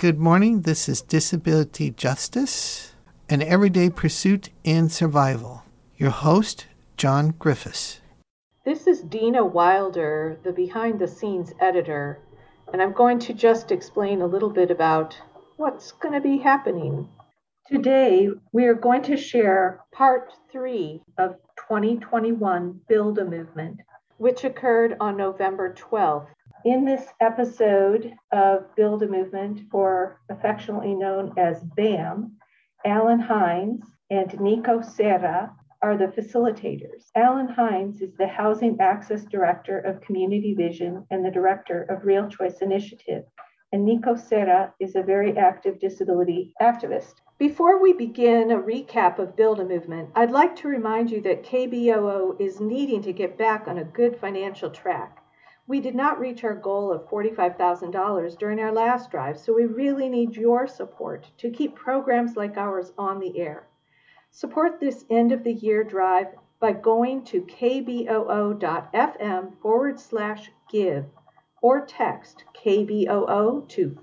Good morning. This is Disability Justice, an everyday pursuit and survival. Your host, John Griffiths. This is Dina Wilder, the behind-the-scenes editor, and I'm going to just explain a little bit about what's going to be happening. Today, we are going to share part 3 of 2021 Build a Movement, which occurred on November 12th. In this episode of Build a Movement, or affectionately known as BAM, Alan Hines and Nico Serra are the facilitators. Alan Hines is the Housing Access Director of Community Vision and the Director of Real Choice Initiative, and Nico Serra is a very active disability activist. Before we begin a recap of Build a Movement, I'd like to remind you that KBOO is needing to get back on a good financial track. We did not reach our goal of $45,000 during our last drive, so we really need your support to keep programs like ours on the air. Support this end-of-the-year drive by going to kboo.fm/give or text KBOO to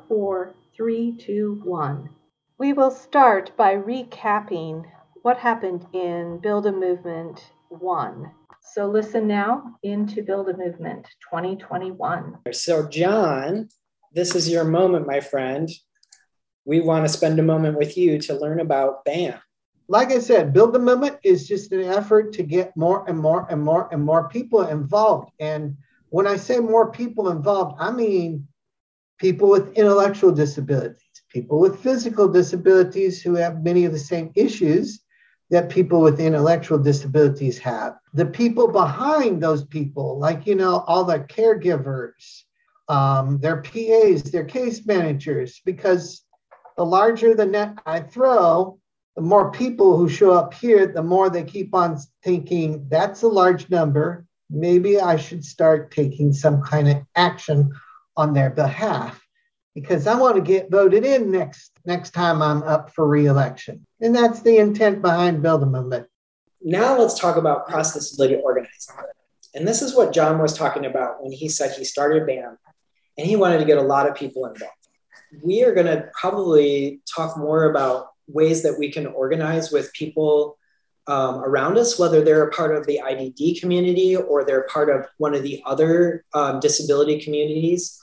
44321. We will start by recapping what happened in Build a Movement 1. So listen now into Build a Movement 2021. So John, this is your moment, my friend. We want to spend a moment with you to learn about BAM. Like I said, Build a Movement is just an effort to get more and more people involved. And when I say more people involved, I mean people with intellectual disabilities, people with physical disabilities who have many of the same issues that people with intellectual disabilities have. The people behind those people, like, all the caregivers, their PAs, their case managers, because the larger the net I throw, the more people who show up here, the more they keep on thinking, that's a large number. Maybe I should start taking some kind of action on their behalf because I want to get voted in next time I'm up for re-election. And that's the intent behind Build a Movement. Now let's talk about cross-disability organizing. And this is what John was talking about when he said he started BAM and he wanted to get a lot of people involved. We are going to probably talk more about ways that we can organize with people around us, whether they're a part of the IDD community or they're part of one of the other disability communities.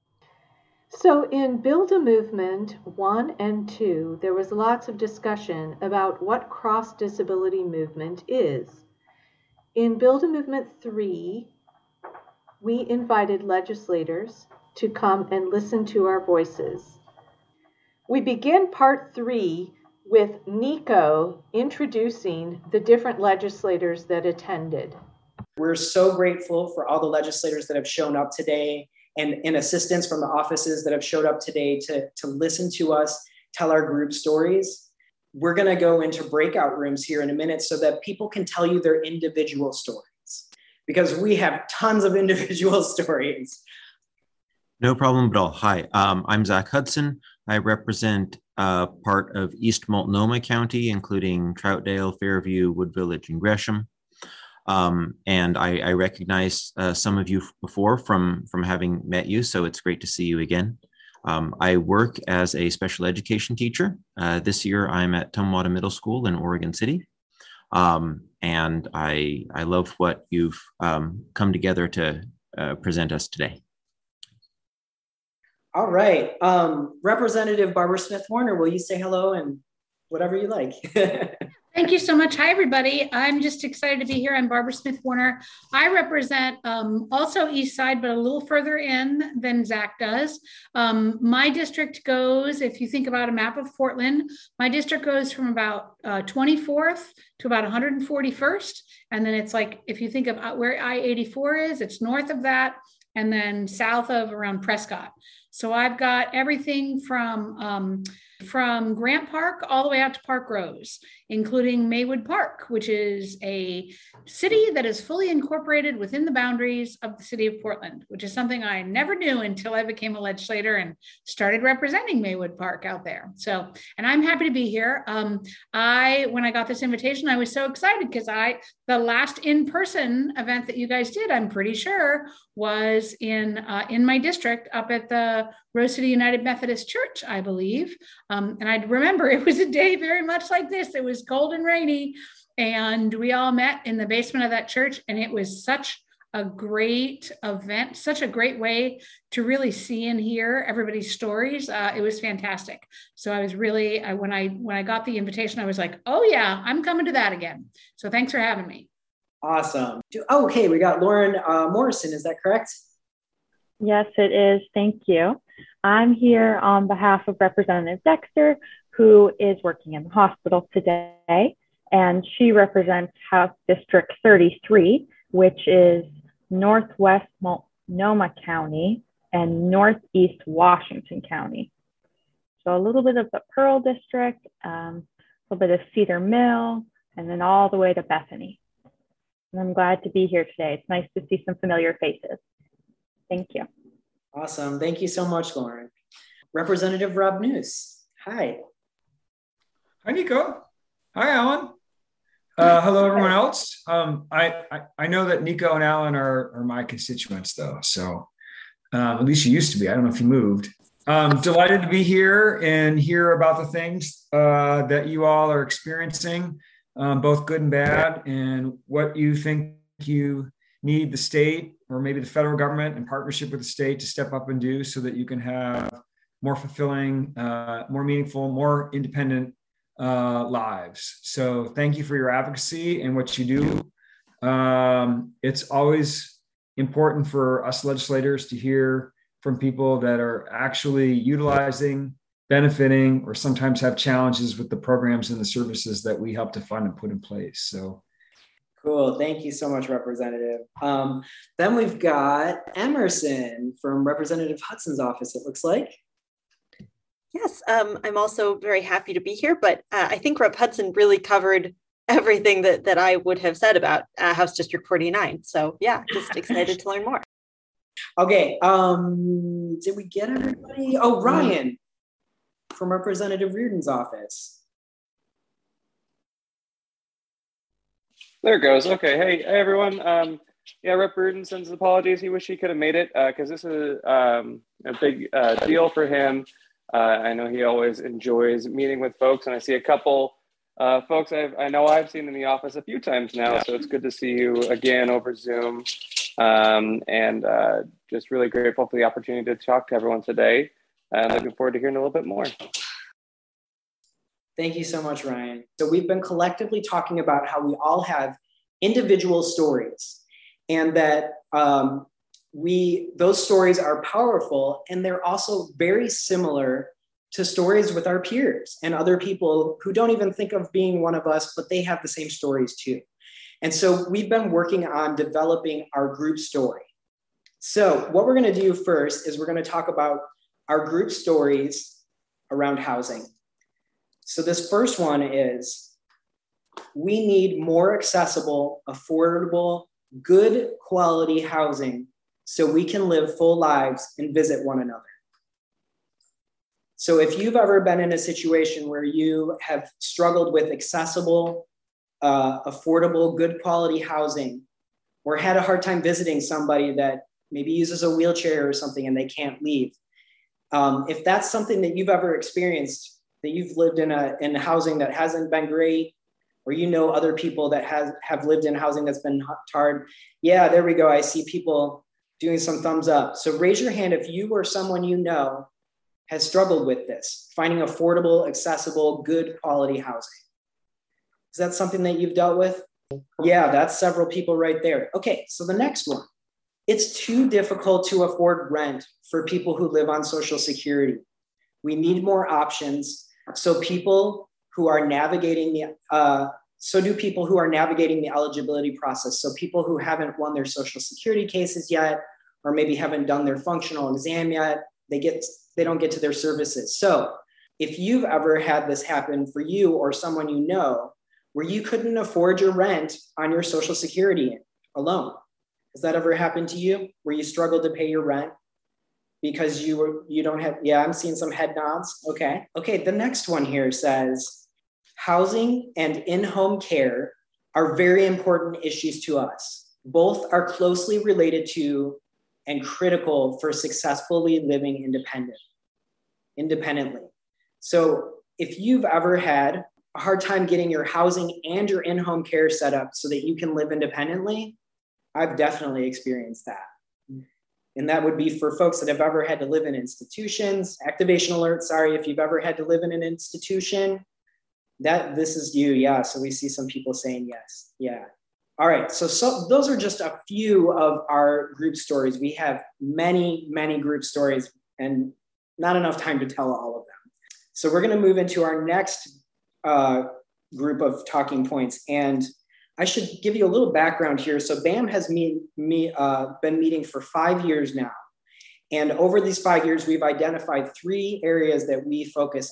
So in Build a Movement 1 and 2, there was lots of discussion about what cross-disability movement is. In Build a Movement 3, we invited legislators to come and listen to our voices. We begin part 3 with Nico introducing the different legislators that attended. We're so grateful for all the legislators that have shown up today and assistants from the offices that have showed up today to listen to us tell our group stories. We're going to go into breakout rooms here in a minute so that people can tell you their individual stories, because we have tons of individual stories. No problem at all. Hi, I'm Zach Hudson. I represent part of East Multnomah County, including Troutdale, Fairview, Wood Village, and Gresham. And I recognize some of you before from having met you, so it's great to see you again. I work as a special education teacher. This year I'm at Tumwater Middle School in Oregon City. And I love what you've come together to present us today. All right. Representative Barbara Smith Warner, will you say hello and whatever you like? Thank you so much. Hi, everybody. I'm just excited to be here. I'm Barbara Smith Warner. I represent also East Side, but a little further in than Zach does. My district goes, if you think about a map of Portland, my district goes from about 24th to about 141st. And then it's like, if you think of where I-84 is, it's north of that, and then south of around Prescott. So I've got everything from Grant Park all the way out to Park Rose, including Maywood Park, which is a city that is fully incorporated within the boundaries of the city of Portland, which is something I never knew until I became a legislator and started representing Maywood Park out there. So, and I'm happy to be here. When I got this invitation, I was so excited because the last in-person event that you guys did, I'm pretty sure, was was in my district up at the Rose City United Methodist Church, I believe. And I remember it was a day very much like this. It was cold and rainy, and we all met in the basement of that church, and it was such a great event, such a great way to really see and hear everybody's stories. It was fantastic. So I was really, when I got the invitation, I was like, oh yeah, I'm coming to that again. So thanks for having me. Awesome. Okay, we got Lauren Morrison, is that correct? Yes, it is. Thank you. I'm here on behalf of Representative Dexter, who is working in the hospital today, and she represents House District 33, which is Northwest Multnomah County and Northeast Washington County. So a little bit of the Pearl District, a little bit of Cedar Mill, and then all the way to Bethany. And I'm glad to be here today. It's nice to see some familiar faces. Thank you. Awesome. Thank you so much, Lauren. Representative Rob News. Hi. Hi, Nico. Hi, Alan. Hello, everyone else. I know that Nico and Alan are my constituents, though. So at least you used to be. I don't know if you moved. Delighted to be here and hear about the things that you all are experiencing, both good and bad, and what you think you need the state or maybe the federal government in partnership with the state to step up and do so that you can have more fulfilling, more meaningful, more independent lives. So thank you for your advocacy and what you do. It's always important for us legislators to hear from people that are actually utilizing, benefiting, or sometimes have challenges with the programs and the services that we help to fund and put in place. So cool. Thank you so much, Representative. Then we've got Emerson from Representative Hudson's office, it looks like. Yes, I'm also very happy to be here, but I think Rep. Hudson really covered everything that I would have said about House District 49. So yeah, just excited to learn more. Okay, did we get everybody? Oh, Ryan from Representative Reardon's office. There it goes. Okay, hey everyone. Yeah, Rep. Reardon sends his apologies. He wish he could have made it because this is a big deal for him. I know he always enjoys meeting with folks, and I see a couple folks I know I've seen in the office a few times now, so it's good to see you again over Zoom, and just really grateful for the opportunity to talk to everyone today, and looking forward to hearing a little bit more. Thank you so much, Ryan. So we've been collectively talking about how we all have individual stories, and that those stories are powerful, and they're also very similar to stories with our peers and other people who don't even think of being one of us, but they have the same stories too. And so we've been working on developing our group story. So what we're going to do first is we're going to talk about our group stories around housing. So this first one is, we need more accessible, affordable, good quality housing so we can live full lives and visit one another. So if you've ever been in a situation where you have struggled with accessible, affordable, good quality housing, or had a hard time visiting somebody that maybe uses a wheelchair or something and they can't leave, if that's something that you've ever experienced, that you've lived in housing that hasn't been great, or you know other people that have lived in housing that's been hard, yeah, there we go. I see people doing some thumbs up. So raise your hand if you or someone you know has struggled with this, finding affordable, accessible, good quality housing. Is that something that you've dealt with? Yeah, that's several people right there. Okay, so the next one. It's too difficult to afford rent for people who live on Social Security. We need more options so people who are navigating the eligibility process. So people who haven't won their Social Security cases yet, or maybe haven't done their functional exam yet, they don't get to their services. So if you've ever had this happen for you or someone you know, where you couldn't afford your rent on your Social Security alone, has that ever happened to you, where you struggled to pay your rent because you don't have, yeah, I'm seeing some head nods. Okay, the next one here says, housing and in-home care are very important issues to us. Both are closely related to and critical for successfully living independently. So if you've ever had a hard time getting your housing and your in-home care set up so that you can live independently, I've definitely experienced that. And that would be for folks that have ever had to live in institutions. Activation alert, sorry, if you've ever had to live in an institution, this is you, yeah. So we see some people saying yes, yeah. All right, so those are just a few of our group stories. We have many, many group stories and not enough time to tell all of them. So we're gonna move into our next group of talking points. And I should give you a little background here. So BAM has been meeting for 5 years now. And over these 5 years, we've identified 3 areas that we focus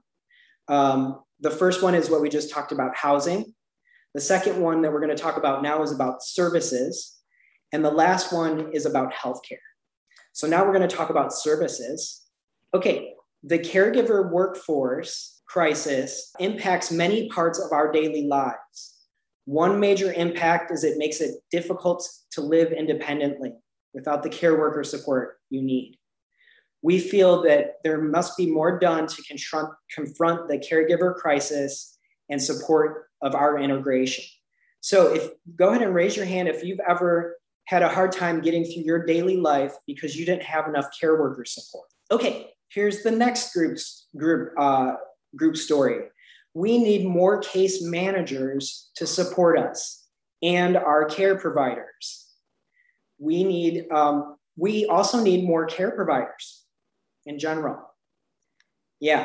on. The first one is what we just talked about, housing. The second one that we're going to talk about now is about services. And the last one is about healthcare. So now we're going to talk about services. Okay, the caregiver workforce crisis impacts many parts of our daily lives. One major impact is it makes it difficult to live independently without the care worker support you need. We feel that there must be more done to confront the caregiver crisis and support of our integration. So go ahead and raise your hand if you've ever had a hard time getting through your daily life because you didn't have enough care worker support. Okay, here's the next group story. We need more case managers to support us and our care providers. We also need more care providers in general. Yeah.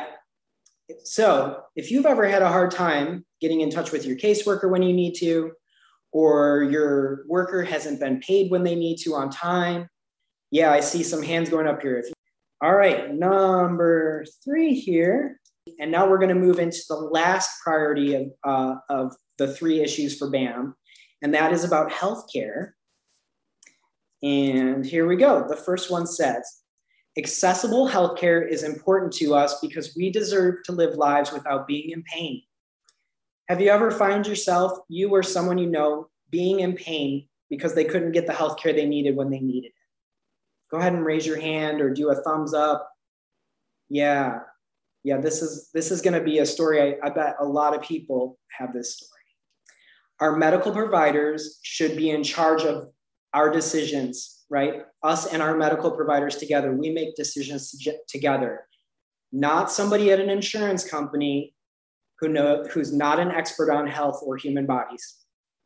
So if you've ever had a hard time getting in touch with your caseworker when you need to, or your worker hasn't been paid when they need to on time. Yeah, I see some hands going up here. All right, number 3 here. And now we're going to move into the last priority of the 3 issues for BAM, and that is about healthcare. And here we go. The first one says, accessible healthcare is important to us because we deserve to live lives without being in pain. Have you ever found yourself, you or someone you know, being in pain because they couldn't get the healthcare they needed when they needed it? Go ahead and raise your hand or do a thumbs up. Yeah, this is going to be a story. I bet a lot of people have this story. Our medical providers should be in charge of our decisions, right? Us and our medical providers together, we make decisions together, not somebody at an insurance company who's not an expert on health or human bodies.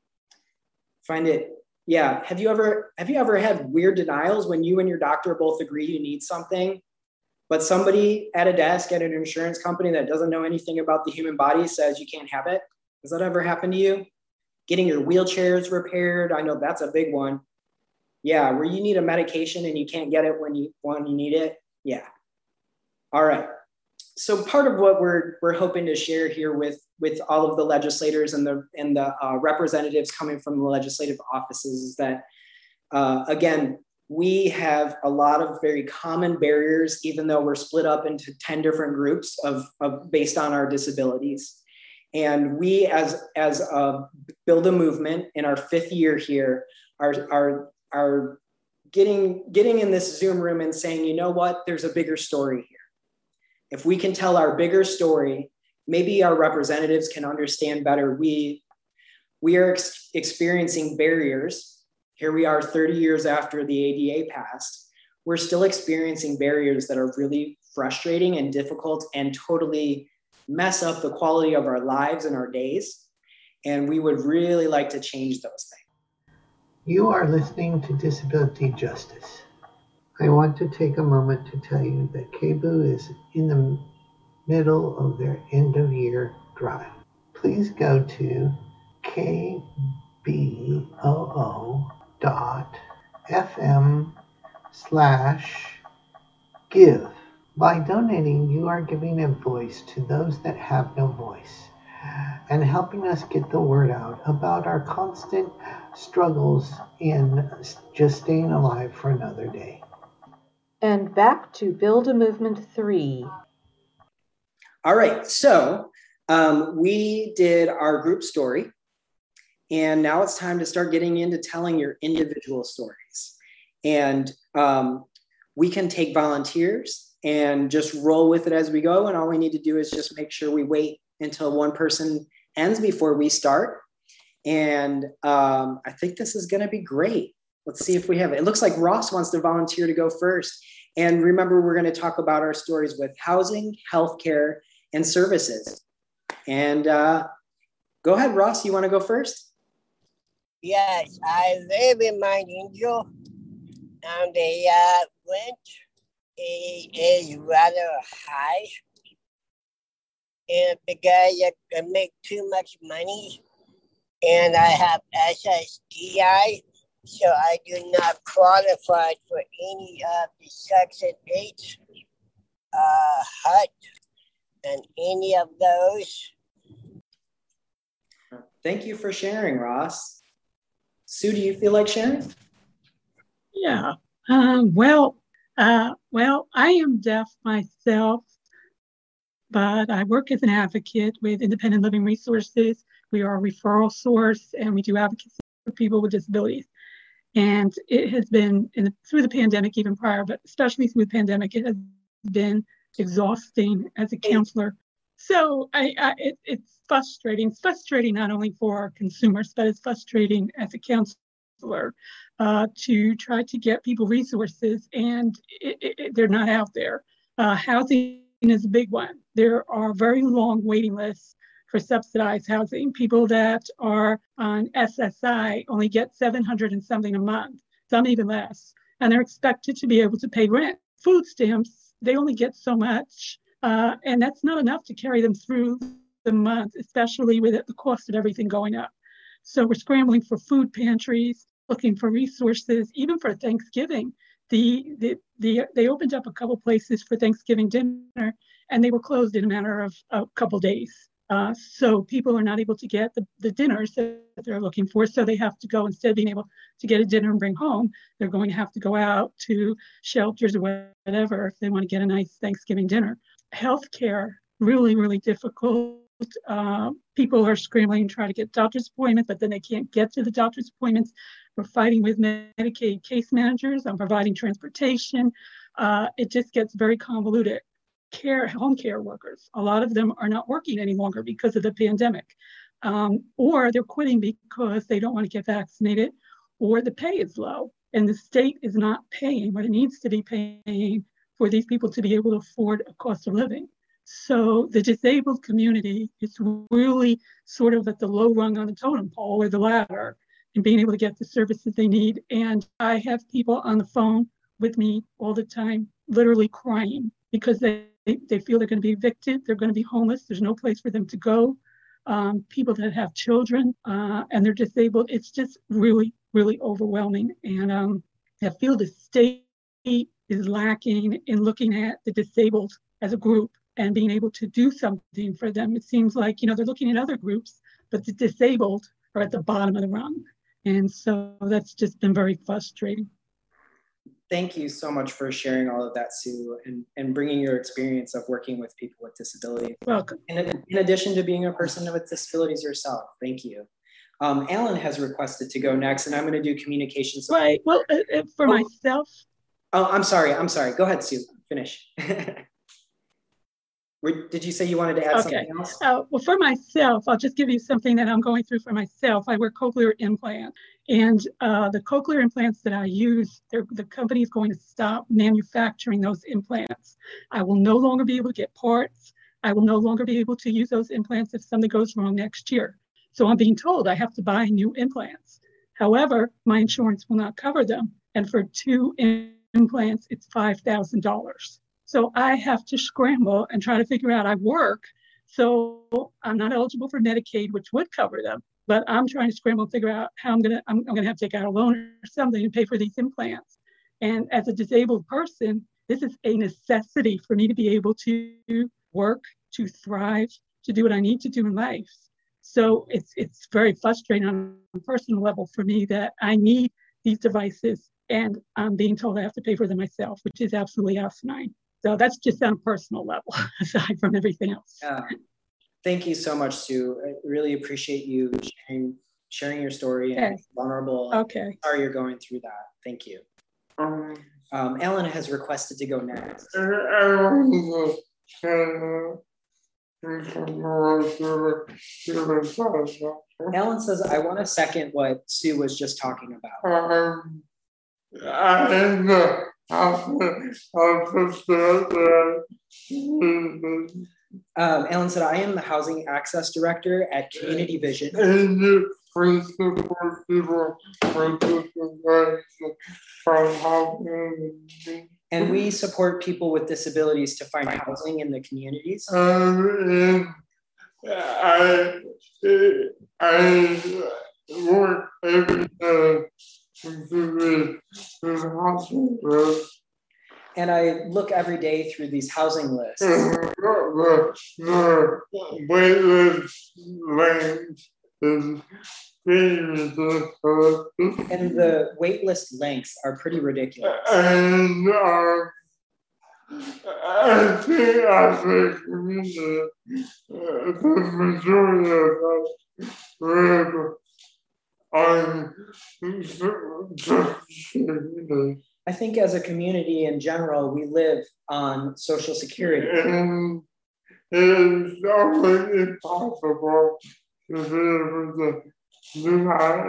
Find it, yeah. Have you ever had weird denials when you and your doctor both agree you need something, but somebody at a desk at an insurance company that doesn't know anything about the human body says you can't have it? Has that ever happened to you? Getting your wheelchairs repaired, I know that's a big one. Yeah, where you need a medication and you can't get it when you need it. Yeah. All right. So part of what we're hoping to share here with all of the legislators and the representatives coming from the legislative offices is that, again, we have a lot of very common barriers, even though we're split up into 10 different groups based on our disabilities. And we, as Build a Movement in our 5th year here, are getting in this Zoom room and saying, you know what, there's a bigger story here. If we can tell our bigger story, maybe our representatives can understand better. We are experiencing barriers. Here we are 30 years after the ADA passed. We're still experiencing barriers that are really frustrating and difficult and totally mess up the quality of our lives and our days. And we would really like to change those things. You are listening to Disability Justice. I want to take a moment to tell you that KBOO is in the middle of their end-of-year drive. Please go to kboo.fm/give. By donating, you are giving a voice to those that have no voice and helping us get the word out about our constant struggles in just staying alive for another day. And back to Build a Movement 3. All right, so we did our group story, and now it's time to start getting into telling your individual stories. And we can take volunteers and just roll with it as we go. And all we need to do is just make sure we wait until one person ends before we start. And I think this is going to be great. Let's see if we have it. It looks like Ross wants to volunteer to go first. And remember, we're going to talk about our stories with housing, healthcare, and services. And go ahead, Ross. You want to go first? Yes, I live in my angel. And the rent is rather high. And because I make too much money, and I have SSDI, so I do not qualify for any of the Section 8 HUD and any of those. Thank you for sharing, Ross. Sue, do you feel like sharing? Yeah. Well, I am deaf myself, but I work as an advocate with Independent Living Resources. We are a referral source, and we do advocacy for people with disabilities. And it has been, through the pandemic, even prior, but especially through the pandemic, it has been exhausting as a counselor. So it's frustrating. It's frustrating not only for consumers, but it's frustrating as a counselor to try to get people resources, and they're not out there. Housing is a big one. There are very long waiting lists for subsidized housing. People that are on SSI only get $700 and something a month, some even less, and they're expected to be able to pay rent. Food stamps, they only get so much, and that's not enough to carry them through the month, especially with the cost of everything going up. So we're scrambling for food pantries, looking for resources, even for Thanksgiving. They opened up a couple places for Thanksgiving dinner, and they were closed in a matter of a couple days. So people are not able to get the dinners that they're looking for. So they have to go, instead of being able to get a dinner and bring home, they're going to have to go out to shelters or whatever if they want to get a nice Thanksgiving dinner. Healthcare, really, really difficult. People are scrambling to try to get doctor's appointments, but then they can't get to the doctor's appointments. We're fighting with Medicaid case managers on providing transportation. It just gets very convoluted. Home care workers, a lot of them are not working any longer because of the pandemic, or they're quitting because they don't want to get vaccinated, or the pay is low and the state is not paying what it needs to be paying for these people to be able to afford a cost of living. So the disabled community is really sort of at the low rung on the totem pole or the ladder in being able to get the services they need. And I have people on the phone with me all the time, literally crying because they feel they're going to be evicted, they're going to be homeless, there's no place for them to go. People that have children and they're disabled, it's just really, really overwhelming. And I feel the state is lacking in looking at the disabled as a group and being able to do something for them. It seems like, they're looking at other groups, but the disabled are at the bottom of the rung. And so that's just been very frustrating. Thank you so much for sharing all of that, Sue, and bringing your experience of working with people with disabilities. Welcome. In addition to being a person with disabilities yourself, thank you. Alan has requested to go next, and I'm going to do communications. Right. Well, for myself. Oh, I'm sorry. Go ahead, Sue. Finish. Did you say you wanted to add something else? Well, for myself, I'll just give you something that I'm going through for myself. I wear cochlear implants, and the cochlear implants that I use, the company is going to stop manufacturing those implants. I will no longer be able to get parts. I will no longer be able to use those implants if something goes wrong next year. So I'm being told I have to buy new implants. However, my insurance will not cover them. And for 2 implants, it's $5,000. So I have to scramble and try to figure out, I work, so I'm not eligible for Medicaid, which would cover them, but I'm trying to scramble and figure out how I'm gonna have to take out a loan or something to pay for these implants. And as a disabled person, this is a necessity for me to be able to work, to thrive, to do what I need to do in life. So it's very frustrating on a personal level for me that I need these devices and I'm being told I have to pay for them myself, which is absolutely asinine. So that's just on a personal level, aside from everything else. Thank you so much, Sue. I really appreciate you sharing your story and vulnerable. Okay. Sorry you're going through that. Thank you. Alan has requested to go next. Alan says, I want to second what Sue was just talking about. Alan said, I am the Housing Access Director at Community Vision. And we support people with disabilities to find housing in the communities. I work every day with housing lists. And I look every day through these housing lists. The wait list length is pretty ridiculous. And the wait list lengths are pretty ridiculous. And I think as a community, the majority of us live on Social Security. I think as a community in general, we live on Social Security. And it is almost impossible to be able to do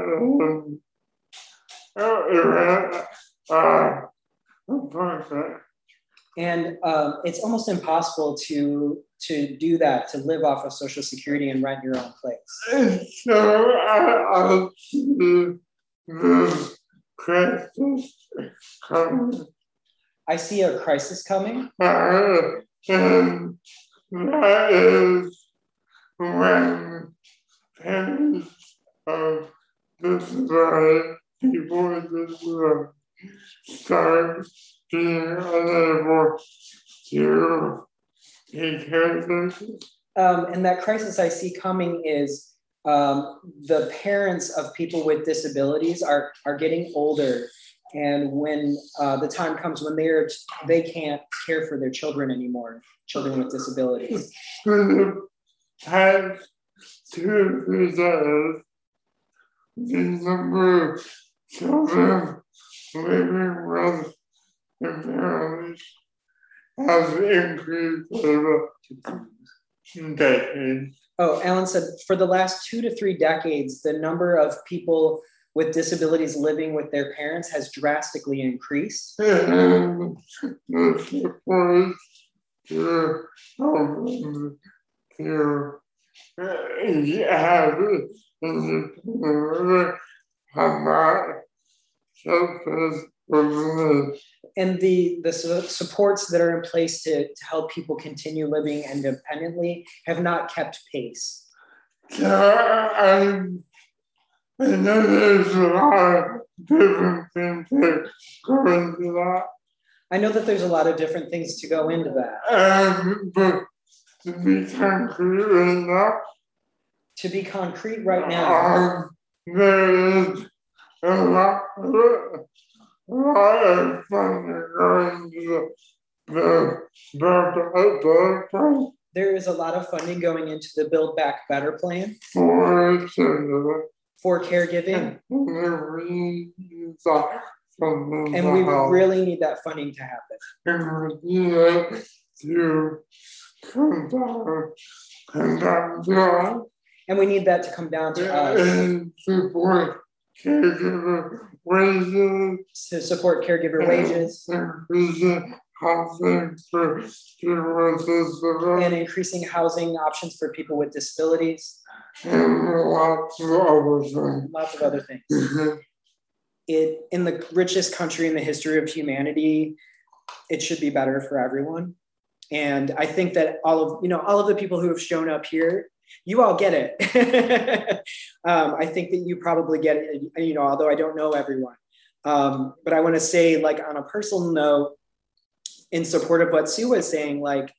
that. And it's almost impossible to do that, to live off of Social Security and rent your own place. And so I see this crisis coming. I see a crisis coming. And that is when parents of disability, people with disability, start being unable to take care of themselves. And that crisis I see coming is the parents of people with disabilities are getting older, and when the time comes when they can't care for their children anymore, children with disabilities. For the past 2 or 3 days, the number of children living with their parents has increased over decades. Oh, Alan said for the last 2 to 3 decades, the number of people with disabilities living with their parents has drastically increased. And the support to help them to have and the supports that are in place to help people continue living independently have not kept pace. So I know there's a lot of different things that go into that. I know that there's a lot of different things to go into that. But to be concrete right now. To be concrete right now. There is a lot of funding going to the Build Back Better plan. There is a lot of funding going into the Build Back Better plan. For caregiving. And we really need that funding to happen. And we need it to come down to us. And we need that to come down to us. And support caregiver wages. To support caregiver wages. Increasing housing for people with disabilities. And increasing housing options for people with disabilities. And lots of other things. Lots of other things. In the richest country in the history of humanity, it should be better for everyone. And I think that all of the people who have shown up here, you all get it. I think that you probably get it, although I don't know everyone. But I want to say, like, on a personal note, in support of what Sue was saying, like,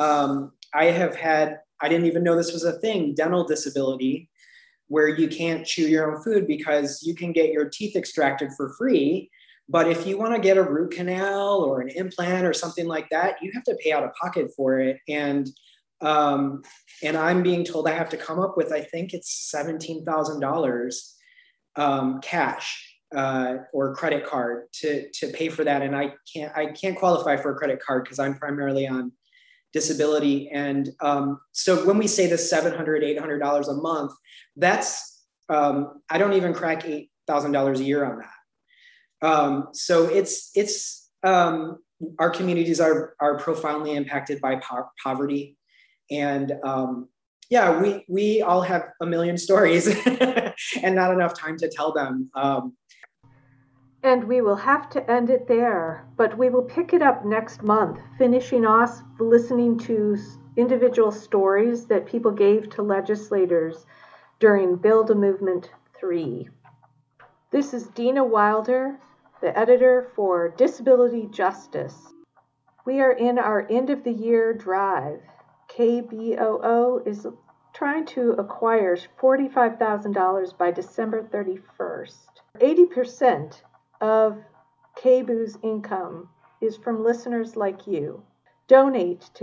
I didn't even know this was a thing, dental disability, where you can't chew your own food because you can get your teeth extracted for free. But if you want to get a root canal or an implant or something like that, you have to pay out of pocket for it. And I'm being told I have to come up with, I think it's $17,000 cash or credit card to pay for that. And I can't qualify for a credit card because I'm primarily on disability. And so when we say the $700, $800 a month, that's, I don't even crack $8,000 a year on that. So it's our communities are profoundly impacted by poverty. And we all have a million stories and not enough time to tell them. And we will have to end it there, but we will pick it up next month, finishing off listening to individual stories that people gave to legislators during Build a Movement 3. This is Dina Wilder, the editor for Disability Justice. We are in our end of the year drive. KBOO is trying to acquire $45,000 by December 31st. 80% of KBOO's income is from listeners like you. Donate to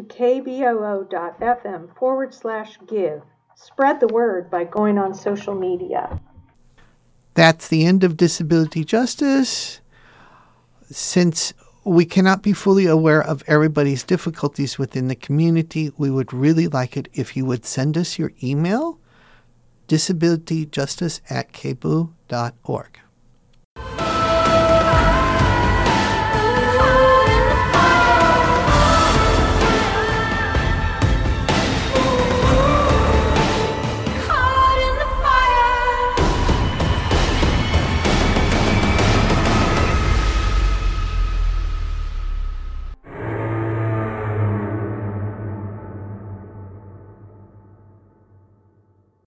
kboo.fm/give. Spread the word by going on social media. That's the end of Disability Justice. Since we cannot be fully aware of everybody's difficulties within the community, we would really like it if you would send us your email, disabilityjustice@kboo.org.